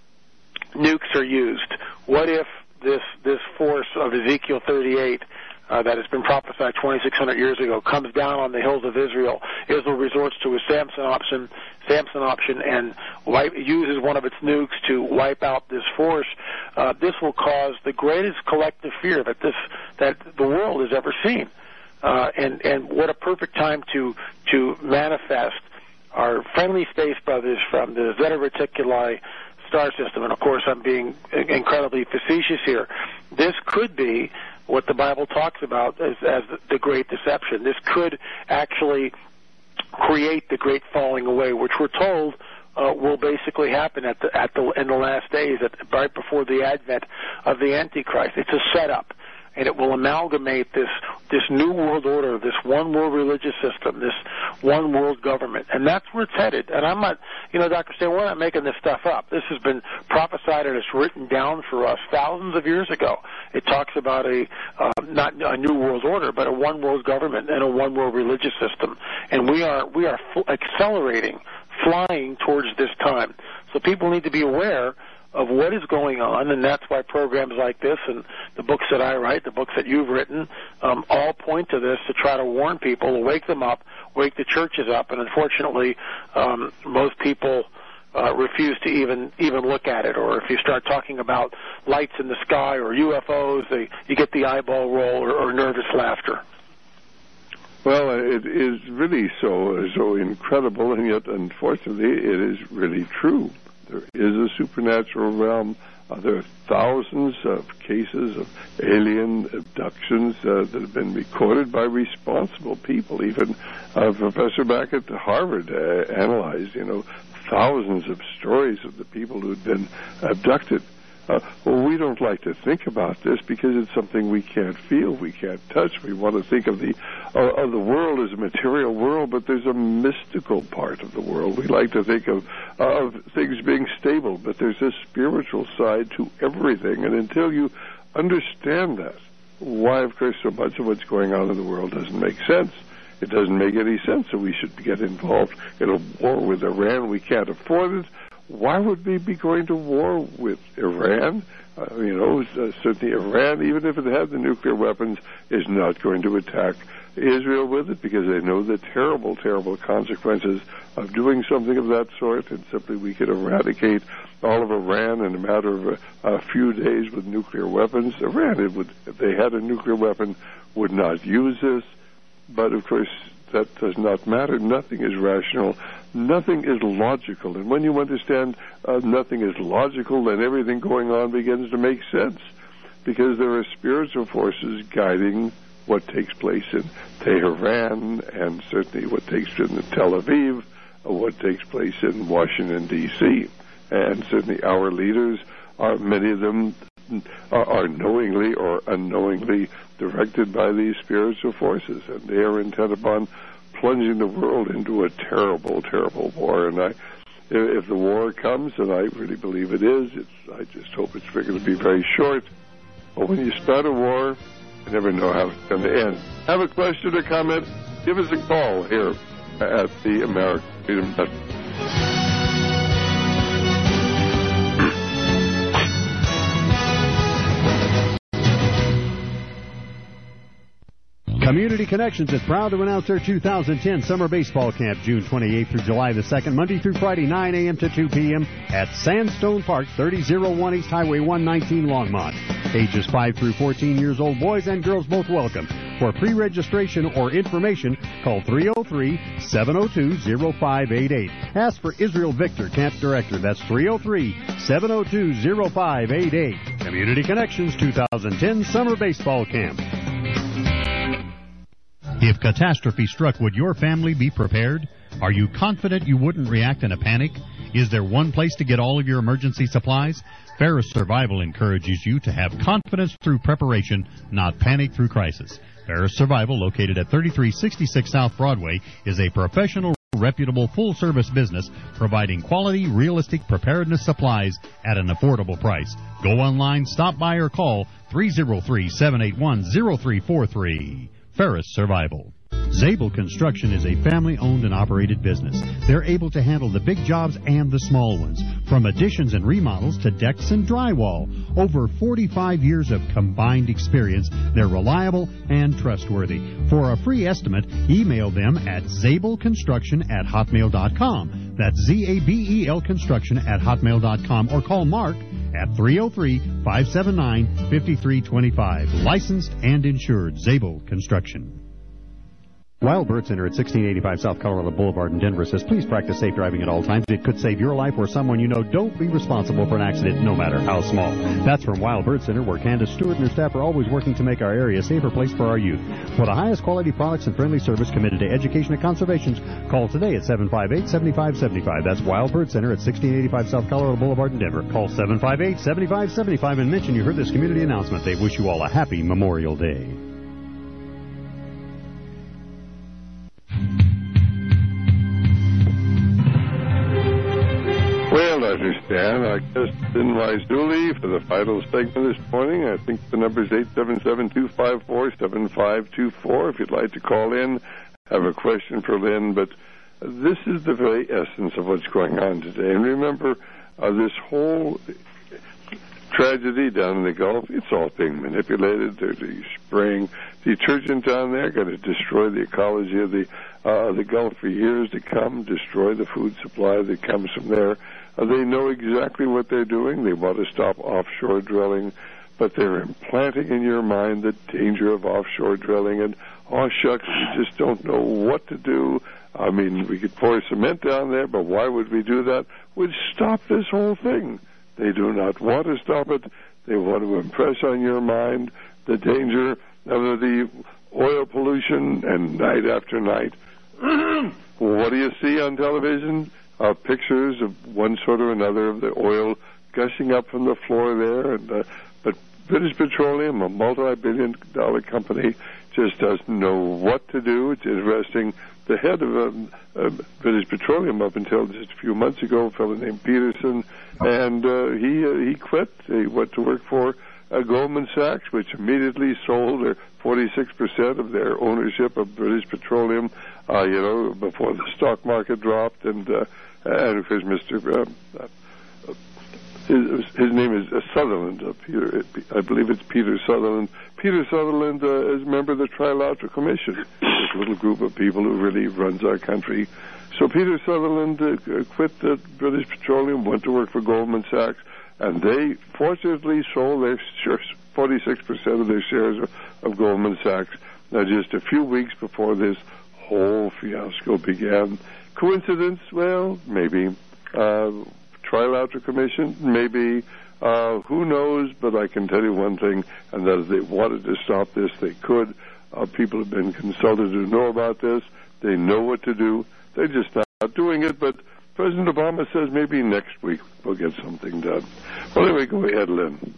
nukes are used? What if this this force of Ezekiel thirty-eight uh, that has been prophesied twenty-six hundred years ago comes down on the hills of Israel? Israel resorts to a Samson option, Samson option, and wipe, uses one of its nukes to wipe out this force. Uh, this will cause the greatest collective fear that this that the world has ever seen. Uh, and and what a perfect time to to manifest our friendly space brothers from the Zeta Reticuli star system. And of course, I'm being incredibly facetious here. This could be what the Bible talks about as, as the great deception. This could actually create the great falling away, which we're told uh, will basically happen at the at the in the last days, at, right before the advent of the Antichrist. It's a setup. And it will amalgamate this this new world order, this one world religious system, this one world government. And that's where it's headed. And I'm not, you know, Doctor Stan, we're not making this stuff up. This has been prophesied and it's written down for us thousands of years ago. It talks about a, uh, not a new world order, but a one world government and a one world religious system. And we are, we are f- accelerating, flying towards this time. So people need to be aware of what is going on, and that's why programs like this and the books that I write, the books that you've written, um, all point to this to try to warn people, wake them up, wake the churches up, and unfortunately, um, most people uh, refuse to even even look at it. Or if you start talking about lights in the sky or U F Os, they, you get the eyeball roll or, or nervous laughter. Well, it is really so so incredible, and yet, unfortunately, it is really true. There is a supernatural realm. Uh, there are thousands of cases of alien abductions uh, that have been recorded by responsible people. Even a professor back at Harvard uh, analyzed, you know, thousands of stories of the people who had been abducted. Uh, well, we don't like to think about this because it's something we can't feel, we can't touch. We want to think of the uh, of the world as a material world, but there's a mystical part of the world. We like to think of uh, of things being stable, but there's a spiritual side to everything. And until you understand that, why, of course, so much of what's going on in the world doesn't make sense. It doesn't make any sense that we should get involved in a war with Iran. We can't afford it. Why would we be going to war with Iran? Uh, you know, uh, certainly Iran, even if it had the nuclear weapons, is not going to attack Israel with it because they know the terrible, terrible consequences of doing something of that sort. And simply we could eradicate all of Iran in a matter of a, a few days with nuclear weapons. Iran, it would, if they had a nuclear weapon, would not use this. But, of course, that does not matter. Nothing is rational. Nothing is logical. And when you understand uh, nothing is logical, then everything going on begins to make sense, because there are spiritual forces guiding what takes place in Tehran and certainly what takes place in Tel Aviv, or what takes place in Washington, D C And certainly our leaders, are many of them are, are knowingly or unknowingly directed by these spiritual forces, and they are intent upon plunging the world into a terrible, terrible war. And I, if the war comes, and I really believe it is, it's, I just hope it's going to be very short. But when you start a war, you never know how it's going to end. Have a question or comment? Give us a call here at the American Freedom Network. Community Connections is proud to announce their two thousand ten Summer Baseball Camp, June twenty-eighth through July the second, Monday through Friday, nine a.m. to two p.m. at Sandstone Park, thirty oh one East Highway one nineteen, Longmont. Ages five through fourteen years old, boys and girls both welcome. For pre-registration or information, call three oh three, seven oh two, oh five eight eight. Ask for Israel Victor, Camp Director. That's three oh three, seven oh two, oh five eight eight. Community Connections two thousand ten Summer Baseball Camp. If catastrophe struck, would your family be prepared? Are you confident you wouldn't react in a panic? Is there one place to get all of your emergency supplies? Ferris Survival encourages you to have confidence through preparation, not panic through crisis. Ferris Survival, located at thirty-three sixty-six South Broadway, is a professional, reputable, full-service business providing quality, realistic preparedness supplies at an affordable price. Go online, stop by, or call three oh three, seven eight one, oh three four three. Ferris Survival. Zabel Construction is a family-owned and operated business. They're able to handle the big jobs and the small ones. From additions and remodels to decks and drywall, over forty-five years of combined experience, they're reliable and trustworthy. For a free estimate, email them at zabel construction at hotmail dot com. That's Z A B E L construction at hotmail dot com, or call Mark at three oh three, five seven nine, five three two five. Licensed and insured. Zabel Construction. Wild Bird Center at sixteen eighty-five South Colorado Boulevard in Denver says, please practice safe driving at all times. It could save your life or someone you know. Don't be responsible for an accident, no matter how small. That's from Wild Bird Center, where Candace Stewart and her staff are always working to make our area a safer place for our youth. For the highest quality products and friendly service committed to education and conservation, call today at seven five eight, seven five seven five. That's Wild Bird Center at sixteen eighty-five South Colorado Boulevard in Denver. Call seven five eight, seven five seven five and mention you heard this community announcement. They wish you all a happy Memorial Day. Well, I understand. I guess in Maizuli for the final segment this morning. I think the number is eight seven seven, two five four, seven five two four. If you'd like to call in, have a question for Lynn. But this is the very essence of what's going on today. And remember, uh, this whole tragedy down in the Gulf, it's all being manipulated. There's the spraying detergent down there, going to destroy the ecology of the uh, the Gulf for years to come, destroy the food supply that comes from there. Uh, they know exactly what they're doing. They want to stop offshore drilling, but they're implanting in your mind the danger of offshore drilling. And, oh, shucks, you just don't know what to do. I mean, we could pour cement down there, but why would we do that? We'd stop this whole thing. They do not want to stop it. They want to impress on your mind the danger of the oil pollution, and night after night. What do you see on television? Uh, pictures of one sort or another of the oil gushing up from the floor there. And, uh, but British Petroleum, a multi-billion dollar company, just doesn't know what to do. It's interesting. The head of um, uh, British Petroleum up until just a few months ago, a fellow named Peterson, and uh, he uh, he quit. He went to work for uh, Goldman Sachs, which immediately sold their forty-six percent of their ownership of British Petroleum, uh, you know, before the stock market dropped. And, uh, and of course, Mister Uh, uh, his, his name is uh, Sutherland. Uh, Peter, I believe it's Peter Sutherland. Peter Sutherland uh, is a member of the Trilateral Commission, this little group of people who really runs our country. So Peter Sutherland uh, quit uh, British Petroleum, went to work for Goldman Sachs, and they fortunately sold their shares, forty-six percent of their shares of, of Goldman Sachs, now just a few weeks before this whole fiasco began. Coincidence? Well, maybe. Uh, Trilateral Commission? Maybe. Uh, who knows? But I can tell you one thing, and that is they wanted to stop this. They could. Uh, people have been consulted who know about this. They know what to do. They're just not doing it. But President Obama says maybe next week we'll get something done. Well, anyway, go ahead, Lynn.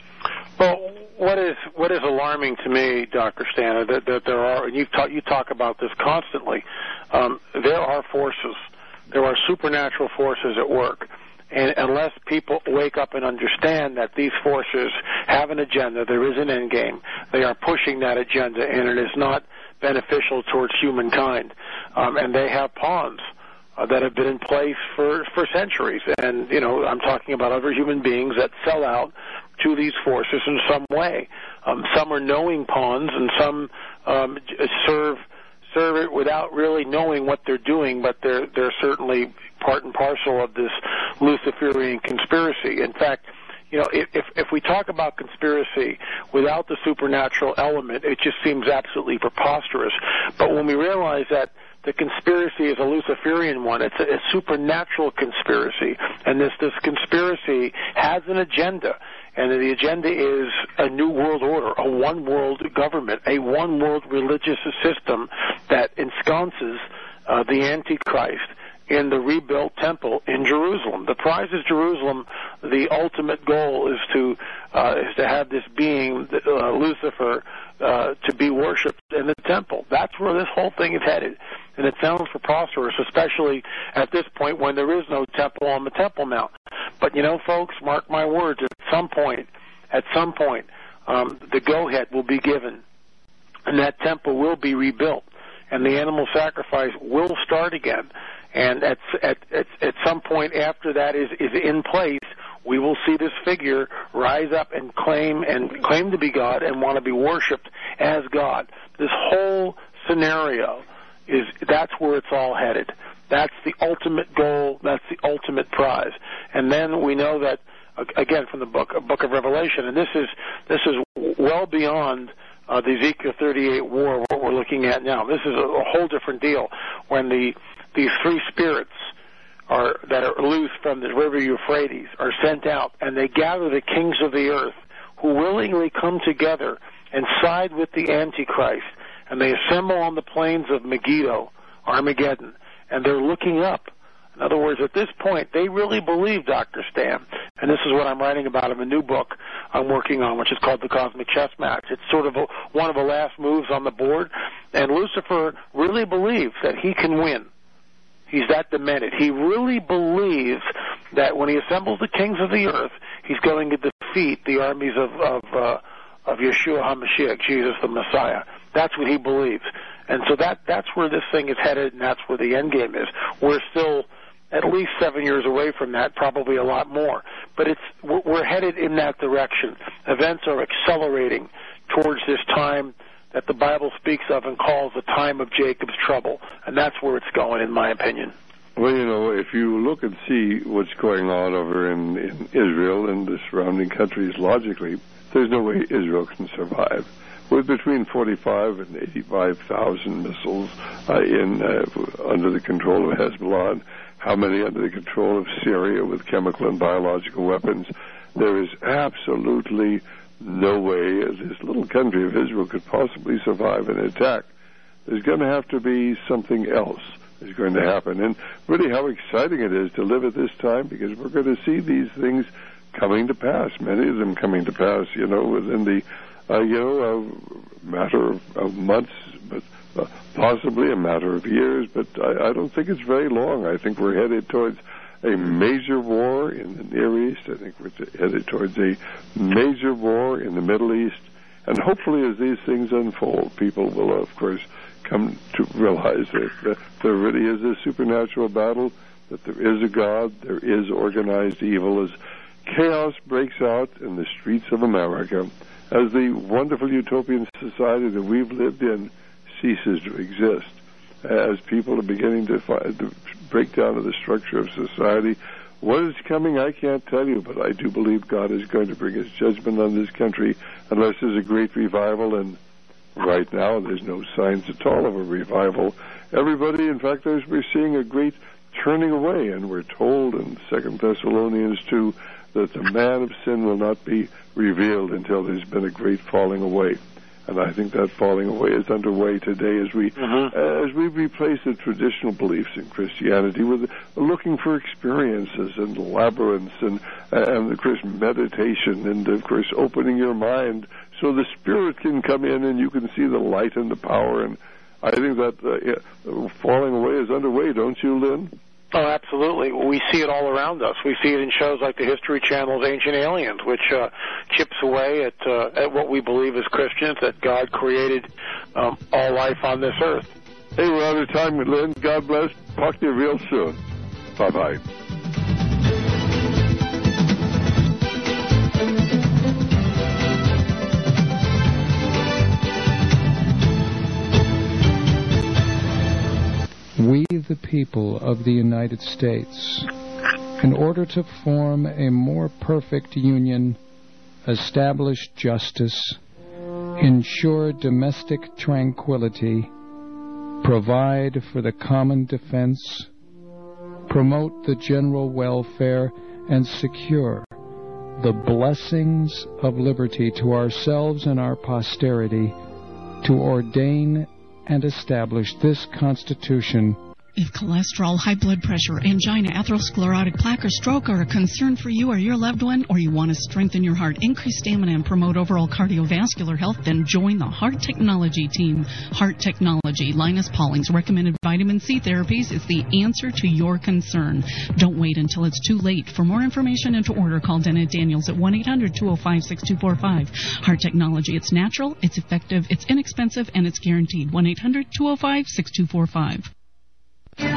Well, what is what is alarming to me, Doctor Stana, that, that there are, and you talk, you talk about this constantly, um, there are forces, there are supernatural forces at work. And unless people wake up and understand that these forces have an agenda, there is an end game, they are pushing that agenda, and it is not beneficial towards humankind. Um, and they have pawns uh, that have been in place for, for centuries. And, you know, I'm talking about other human beings that sell out to these forces in some way. Um, some are knowing pawns, and some um, serve serve it without really knowing what they're doing, but they're they're certainly part and parcel of this Luciferian conspiracy. In fact, you know, if if we talk about conspiracy without the supernatural element, it just seems absolutely preposterous. But when we realize that the conspiracy is a Luciferian one, it's a, a supernatural conspiracy, and this this conspiracy has an agenda. And the agenda is a new world order, a one-world government, a one-world religious system that ensconces uh, the Antichrist in the rebuilt temple in Jerusalem. The prize is Jerusalem. The ultimate goal is to uh, is to have this being, uh, Lucifer, uh, to be worshipped in the temple. That's where this whole thing is headed. And it sounds preposterous, especially at this point when there is no temple on the Temple Mount. But, you know, folks, mark my words, at some point, at some point, um, the go-ahead will be given, and that temple will be rebuilt, and the animal sacrifice will start again. And at, at, at, at some point after that is, is in place, we will see this figure rise up and claim and claim to be God and want to be worshipped as God. This whole scenario is that's where it's all headed. That's the ultimate goal. That's the ultimate prize. And then we know that, again, from the book, book of Revelation, and this is this is well beyond uh, the Ezekiel thirty-eight war, what we're looking at now. This is a, a whole different deal. When the these three spirits are that are loose from the river Euphrates are sent out, and they gather the kings of the earth who willingly come together and side with the Antichrist, and they assemble on the plains of Megiddo, Armageddon, and they're looking up. In other words, at this point, they really believe, Doctor Stan, and this is what I'm writing about in a new book I'm working on, which is called The Cosmic Chess Match. It's sort of a, one of the last moves on the board, and Lucifer really believes that he can win. He's that demented. He really believes that when he assembles the kings of the earth, he's going to defeat the armies of of, uh, of Yeshua HaMashiach, Jesus the Messiah. That's what he believes. And so that that's where this thing is headed, and that's where the end game is. We're still at least seven years away from that, probably a lot more. But it's we're headed in that direction. Events are accelerating towards this time that the Bible speaks of and calls the time of Jacob's trouble. And that's where it's going, in my opinion. Well, you know, if you look and see what's going on over in, in Israel and the surrounding countries logically, there's no way Israel can survive. With between forty-five and eighty-five thousand missiles uh, in uh, under the control of Hezbollah, and how many under the control of Syria with chemical and biological weapons, there is absolutely no way this little country of Israel could possibly survive an attack. There's going to have to be something else is going to happen. And really how exciting it is to live at this time, because we're going to see these things coming to pass, many of them coming to pass, you know, within the, uh, you know, a matter of, of months, but uh, possibly a matter of years. But I, I don't think it's very long. I think we're headed towards a major war in the Near East. I think we're headed towards a major war in the Middle East. And hopefully as these things unfold, people will, of course, come to realize that, that there really is a supernatural battle, that there is a God, there is organized evil. As chaos breaks out in the streets of America, as the wonderful utopian society that we've lived in ceases to exist, as people are beginning to, find, to break down of the structure of society. What is coming, I can't tell you, but I do believe God is going to bring his judgment on this country unless there's a great revival, and right now there's no signs at all of a revival. Everybody, in fact, there's, we're seeing a great turning away, and we're told in Second Thessalonians two that the man of sin will not be revealed until there's been a great falling away. And I think that falling away is underway today as we mm-hmm. uh, as we replace the traditional beliefs in Christianity with looking for experiences and labyrinths and, and of course, meditation and, of course, opening your mind so the Spirit can come in and you can see the light and the power. And I think that uh, falling away is underway, don't you, Lynn? Oh, absolutely. We see it all around us. We see it in shows like the History Channel's Ancient Aliens, which uh, chips away at, uh, at what we believe as Christians, that God created um, all life on this earth. Hey, we're out of time, Lynn. God bless. Talk to you real soon. Bye-bye. We, the people of the United States, in order to form a more perfect union, establish justice, ensure domestic tranquility, provide for the common defense, promote the general welfare, and secure the blessings of liberty to ourselves and our posterity, to ordain and establish this Constitution. If cholesterol, high blood pressure, angina, atherosclerotic plaque, or stroke are a concern for you or your loved one, or you want to strengthen your heart, increase stamina, and promote overall cardiovascular health, then join the Heart Technology team. Heart Technology, Linus Pauling's recommended vitamin C therapies, is the answer to your concern. Don't wait until it's too late. For more information and to order, call Dennett Daniels at one eight hundred two oh five six two four five. Heart Technology, it's natural, it's effective, it's inexpensive, and it's guaranteed. one eight hundred two oh five six two four five.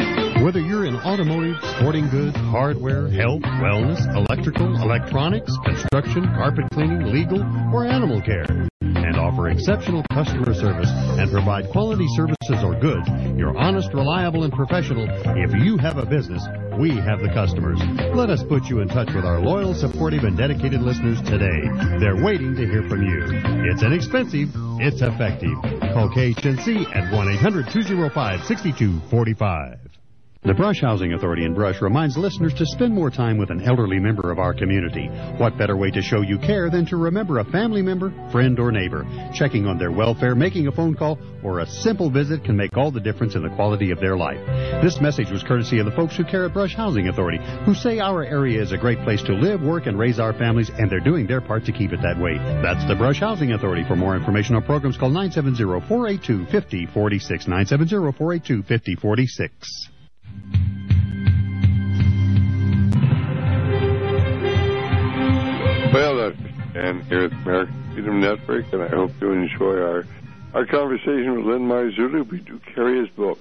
Whether you're in automotive, sporting goods, hardware, health, wellness, electrical, electronics, construction, carpet cleaning, legal, or animal care, and offer exceptional customer service and provide quality services or goods, you're honest, reliable, and professional. If you have a business, we have the customers. Let us put you in touch with our loyal, supportive, and dedicated listeners today. They're waiting to hear from you. It's inexpensive. It's effective. Call K H N C at one eight hundred two oh five six two four five. The Brush Housing Authority in Brush reminds listeners to spend more time with an elderly member of our community. What better way to show you care than to remember a family member, friend, or neighbor? Checking on their welfare, making a phone call, or a simple visit can make all the difference in the quality of their life. This message was courtesy of the folks who care at Brush Housing Authority, who say our area is a great place to live, work, and raise our families, and they're doing their part to keep it that way. That's the Brush Housing Authority. For more information on programs, call nine seven zero, four eight two, five zero four six, nine seven zero, four eight two, five zero four six. Well, uh, and here at the American Freedom Network, and I hope you enjoy our our conversation with Len Marzulli. We do carry his book,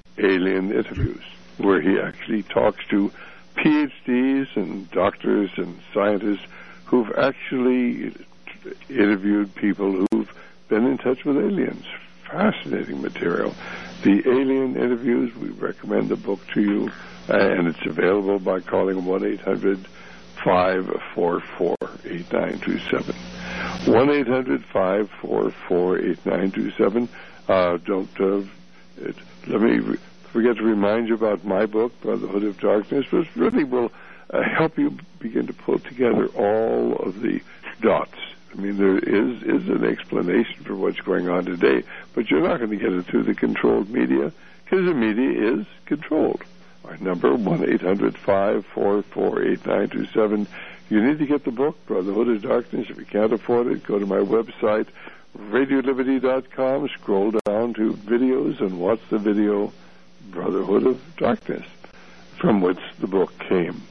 Alien Interviews, where he actually talks to P H Ds and doctors and scientists who've actually interviewed people who've been in touch with aliens. Fascinating material. The Alien Interviews, we recommend the book to you, uh, and it's available by calling one eight hundred five four four eight nine two seven. one eight hundred five four four eight nine two seven. Uh, don't uh, it, let me re- forget to remind you about my book, Brotherhood of Darkness, which really will uh, help you begin to put together all of the dots. I mean, there is, is an explanation for what's going on today, but you're not going to get it through the controlled media, because the media is controlled. Our number, one eight hundred five four four eight nine two seven. You need to get the book, Brotherhood of Darkness. If you can't afford it, go to my website, radio liberty dot com, scroll down to videos, and watch the video, Brotherhood of Darkness, from which the book came.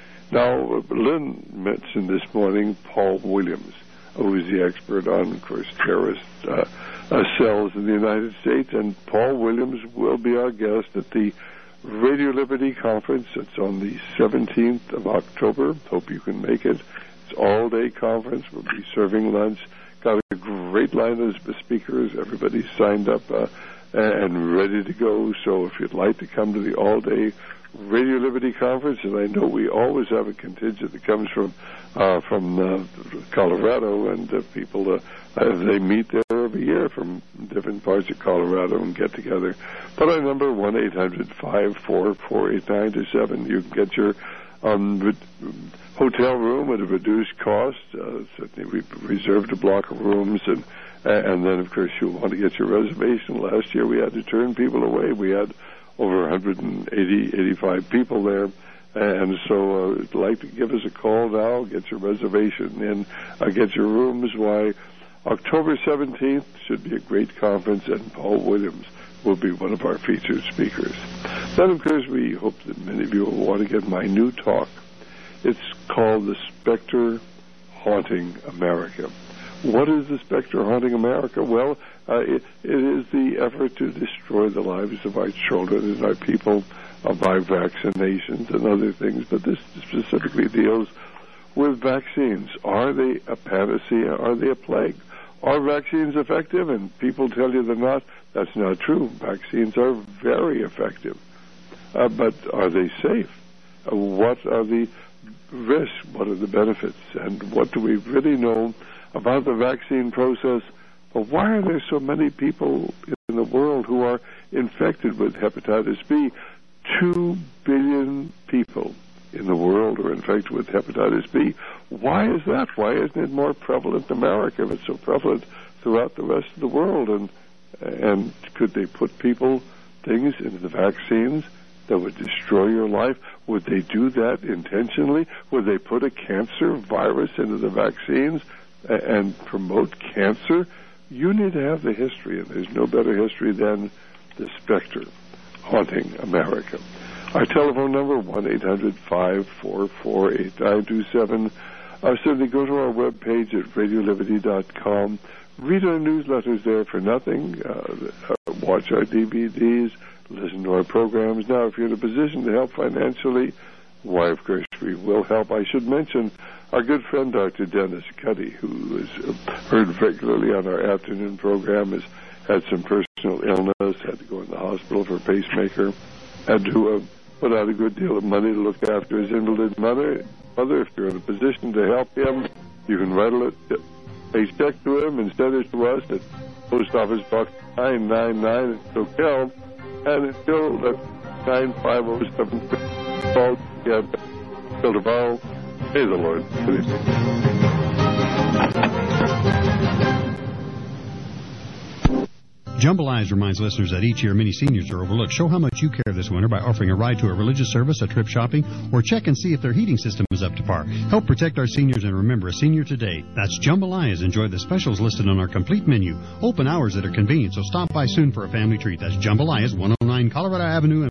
Now, Lynn mentioned this morning Paul Williams, who is the expert on, of course, terrorist uh, uh, cells in the United States, and Paul Williams will be our guest at the Radio Liberty Conference. It's on the seventeenth of October. Hope you can make it. It's all-day conference. We'll be serving lunch. Got a great lineup of speakers. Everybody's signed up uh, and ready to go. So if you'd like to come to the all-day Radio Liberty Conference, and I know we always have a contingent that comes from uh, from uh, Colorado, and uh, people, uh, uh, they meet there every year from different parts of Colorado and get together. But our number, one eight hundred five four four eight nine two seven. You can get your um, re- hotel room at a reduced cost. Uh, certainly we've reserved a block of rooms, and and then, of course, you'll want to get your reservation. Last year we had to turn people away. We had over one hundred eighty, eighty-five people there. And so uh, if you'd like to give us a call now, get your reservation in, uh, get your rooms. Why, October seventeenth should be a great conference, and Paul Williams will be one of our featured speakers. Then, of course, we hope that many of you will want to get my new talk. It's called The Spectre Haunting America. What is the specter haunting America? Well, uh, it, it is the effort to destroy the lives of our children and our people uh, by vaccinations and other things. But this specifically deals with vaccines. Are they a panacea? Are they a plague? Are vaccines effective? And people tell you they're not. That's not true. Vaccines are very effective. Uh, but are they safe? Uh, what are the risks? What are the benefits? And what do we really know about the vaccine process? Well, why are there so many people in the world who are infected with hepatitis B? Two billion people in the world are infected with hepatitis B. Why is that? Why isn't it more prevalent in America if it's so prevalent throughout the rest of the world? And and could they put people, things into the vaccines that would destroy your life? Would they do that intentionally? Would they put a cancer virus into the vaccines and promote cancer? You need to have the history, and there's no better history than the specter haunting America. Our telephone number, one eight hundred five four four eight nine two seven. Uh, certainly go to our webpage at radio liberty dot com. Read our newsletters there for nothing. Uh, uh, watch our D V Ds. listen to our programs. Now, if you're in a position to help financially, Wife Grocery will help. I should mention our good friend Doctor Dennis Cuddy, who is heard regularly on our afternoon program, has had some personal illness, had to go in the hospital for a pacemaker, had to uh, put out a good deal of money to look after his invalid mother. Mother, if you're in a position to help him, you can write a check to him and send it to us at Post Office Box nine nine nine in Soquel, and until the nine five oh seven call till tomorrow. May the Lord. Jambalaya reminds listeners that each year many seniors are overlooked. Show how much you care this winter by offering a ride to a religious service, a trip shopping, or check and see if their heating system is up to par. Help protect our seniors and remember a senior today. That's Jambalaya. Enjoy the specials listed on our complete menu. Open hours that are convenient, so stop by soon for a family treat. That's Jambalaya, one oh nine Colorado Avenue.